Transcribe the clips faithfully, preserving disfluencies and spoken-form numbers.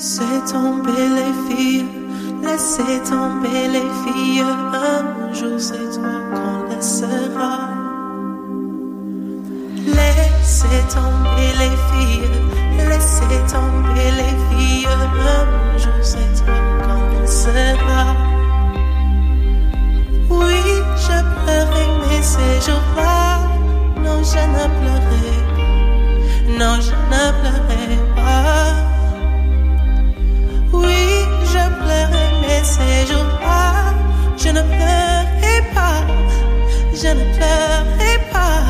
Laissez tomber les filles, laissez tomber les filles, un jour c'est toi qu'on laissera. Laissez tomber les filles, laissez tomber les filles, un jour c'est toi qu'on laissera. Oui, je pleurais mais ces jours-là, non je ne pleurais, non je ne pleurais pas. Oui, je pleurais, mais ces jours-là, je ne pleurais pas, je ne pleurais pas.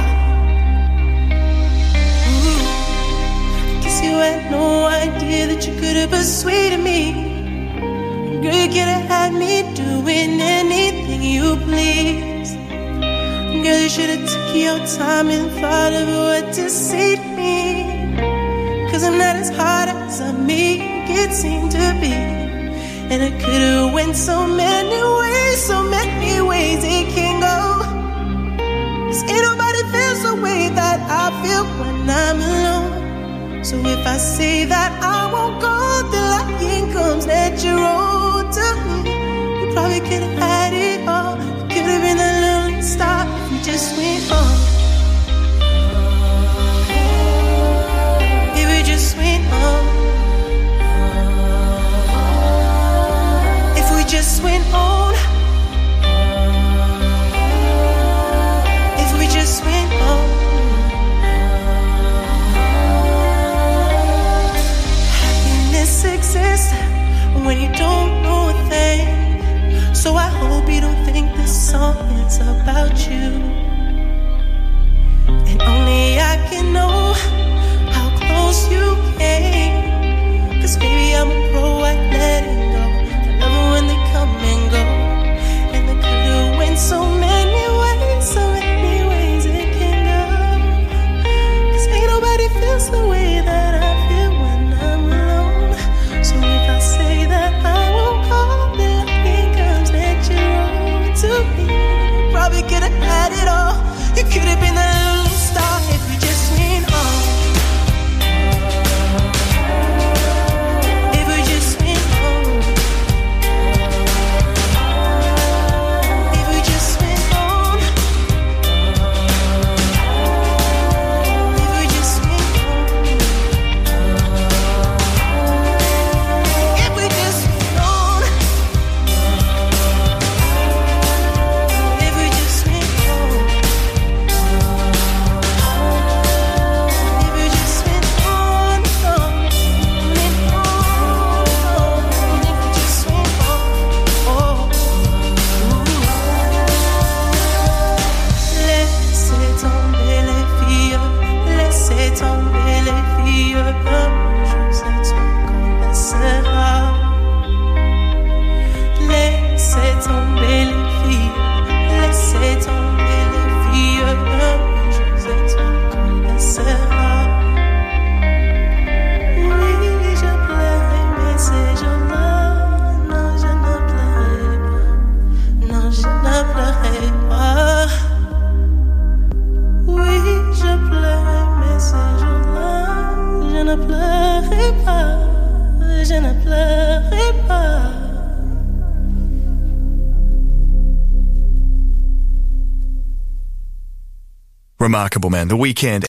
Ooh. Guess you had no idea that you could have persuaded me. Girl, you could have had me doing anything you please. Girl, you should have took your time and thought of what to say to me. Cause I'm not as hard as I make it seem to be. And I could've went so many ways, so many ways it can go. Cause ain't nobody feels the way that I feel when I'm alone. So if I say that I won't go, the lying comes that you wrote to me. You probably could've had it all. You could've been a lonely star if you just went on. If we just went on. Just went on. If we just went on. Happiness exists when you don't know a thing. So I hope you don't think this song is about you. And only I can know how close you came. Cause baby I'm a pro at letting go. When they come and go, and they could've went so many ways, so many ways it can go. Cause ain't nobody feels the way that I feel when I'm alone. So if I say that I won't call, then it comes that you wrote to me. Probably could've had it all. You could've been the lonely star if you just went on. If we just went on. Remarkable Man, The Weeknd